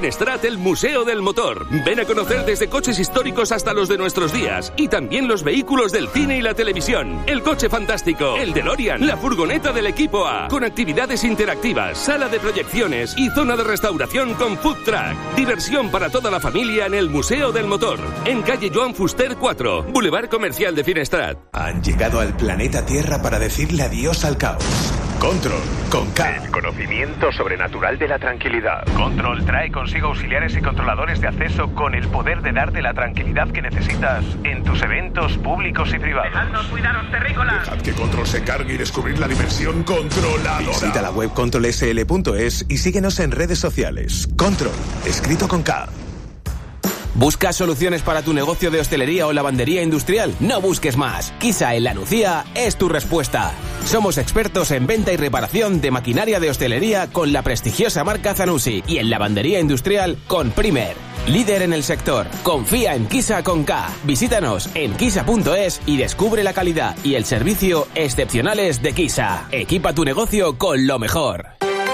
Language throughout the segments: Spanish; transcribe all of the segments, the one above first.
Finestrat, el Museo del Motor. Ven a conocer desde coches históricos hasta los de nuestros días. Y también los vehículos del cine y la televisión. El coche fantástico, el DeLorean, la furgoneta del equipo A. Con actividades interactivas, sala de proyecciones y zona de restauración con food truck. Diversión para toda la familia en el Museo del Motor. En calle Joan Fuster 4, Boulevard Comercial de Finestrat. Han llegado al planeta Tierra para decirle adiós al caos. Control, con K. El conocimiento sobrenatural de la tranquilidad. Control trae consigo auxiliares y controladores de acceso con el poder de darte la tranquilidad que necesitas en tus eventos públicos y privados. ¡Dejadnos cuidaros, terrícolas! Dejad que Control se encargue y descubrir la dimensión controladora. Visita la web controlsl.es y síguenos en redes sociales. Control, escrito con K. ¿Buscas soluciones para tu negocio de hostelería o lavandería industrial? No busques más. Quisa en La Nucía es tu respuesta. Somos expertos en venta y reparación de maquinaria de hostelería con la prestigiosa marca Zanussi y en lavandería industrial con Primer. Líder en el sector. Confía en Quisa con K. Visítanos en quisa.es y descubre la calidad y el servicio excepcionales de Quisa. Equipa tu negocio con lo mejor.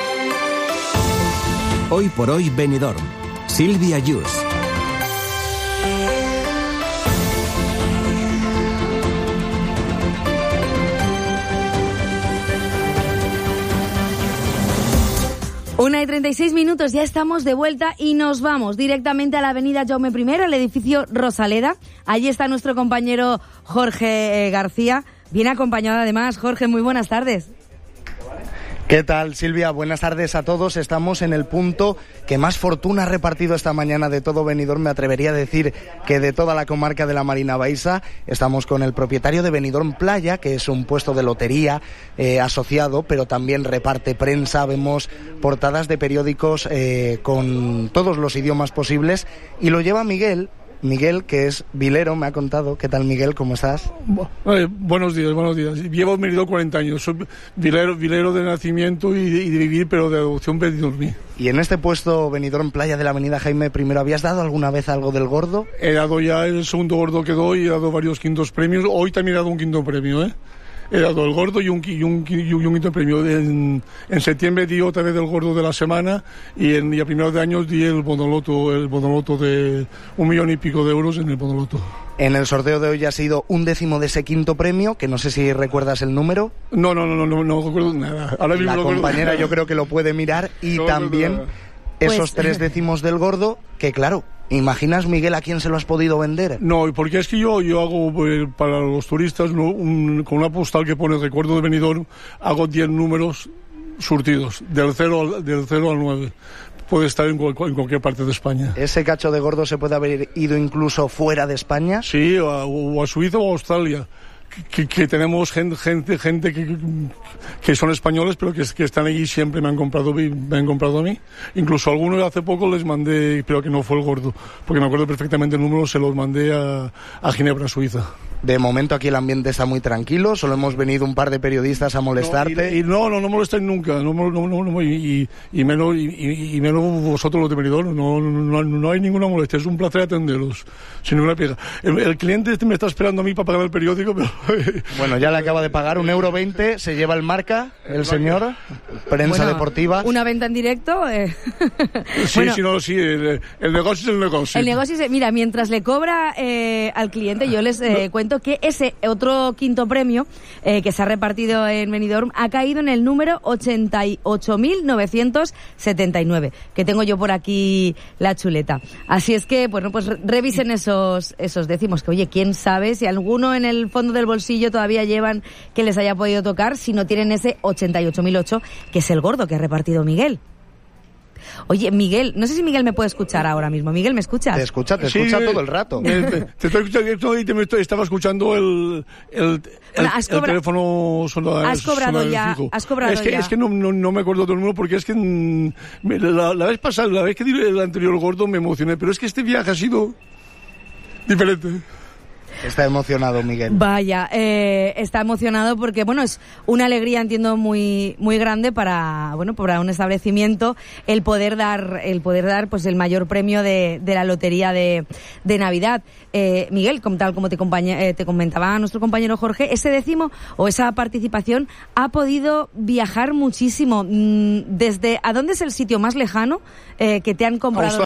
Hoy por hoy Benidorm. Silvia Yus. Una y 36 minutos, ya estamos de vuelta y nos vamos directamente a la avenida Jaume I, al edificio Rosaleda. Allí está nuestro compañero Jorge García, bien acompañado además. Jorge, muy buenas tardes. ¿Qué tal, Silvia? Buenas tardes a todos. Estamos en el punto que más fortuna ha repartido esta mañana de todo Benidorm. Me atrevería a decir que de toda la comarca de la Marina Baixa. Estamos con el propietario de Benidorm Playa, que es un puesto de lotería asociado, pero también reparte prensa. Vemos portadas de periódicos con todos los idiomas posibles. Y lo lleva Miguel, que es vilero, me ha contado. ¿Qué tal, Miguel? ¿Cómo estás? Buenos días. Llevo Benidorm 40 años. Soy vilero de nacimiento y de vivir, pero de adopción benidormí. ¿Y en este puesto Benidorm Playa de la avenida Jaime I habías dado alguna vez algo del gordo? He dado ya el segundo gordo que doy, he dado varios quintos premios. Hoy también he dado un quinto premio, He dado el gordo y un quinto premio. En septiembre di otra vez el gordo de la semana y a primeros de año di el bonoloto de 1 millón y pico de euros en el bonoloto. En el sorteo de hoy ha sido 1/10 de ese quinto premio, que no sé si recuerdas el número. No recuerdo nada. Ahora mismo la compañera yo creo que lo puede mirar y no también esos 3/10 del gordo, que claro, ¿imaginas, Miguel, a quién se lo has podido vender? No, porque es que yo hago para los turistas con una postal que pone recuerdo de Benidorm, hago 10 números surtidos, del 0 al 9. Puede estar en cualquier parte de España. ¿Ese cacho de gordo se puede haber ido incluso fuera de España? Sí, o a Suiza o a Australia. Que tenemos gente que son españoles, pero que están allí siempre, me han comprado a mí. Incluso algunos hace poco les mandé, pero que no fue el gordo, porque me acuerdo perfectamente el número, se los mandé a Ginebra, Suiza. De momento aquí el ambiente está muy tranquilo, solo hemos venido un par de periodistas a molestarte. No molestáis nunca, y menos vosotros los de Benidorm, no hay ninguna molestia, es un placer atenderos, sin ninguna pega. El cliente me está esperando a mí para pagar el periódico, pero... Bueno, ya le acaba de pagar 1,20 €, se lleva el Marca, el señor, prensa deportiva. Una venta en directo. Sí, bueno, el negocio es el negocio. El negocio es, mira, mientras le cobra al cliente, yo les cuento que ese otro quinto premio que se ha repartido en Benidorm ha caído en el número 88.979, que tengo yo por aquí la chuleta. Así es que, bueno, pues revisen esos décimos, que oye, quién sabe si alguno en el fondo del bolsillo todavía llevan que les haya podido tocar, si no tienen ese 88.008, que es el gordo que ha repartido Miguel. Oye, Miguel, no sé si Miguel me puede escuchar ahora mismo. Miguel, ¿me escuchas? Te escucha todo el rato. Te estoy escuchando y estaba escuchando el teléfono sonado. Has cobrado ya. Es que no me acuerdo del número, porque es que la vez pasada, la vez que di el anterior gordo me emocioné, pero es que este viaje ha sido diferente. Está emocionado, Miguel. Vaya, está emocionado porque, bueno, es una alegría, entiendo, muy muy grande para un establecimiento el poder dar pues el mayor premio de la lotería de Navidad. Miguel, como te comentaba nuestro compañero Jorge, ese décimo o esa participación ha podido viajar muchísimo. ¿A dónde es el sitio más lejano que te han comprado?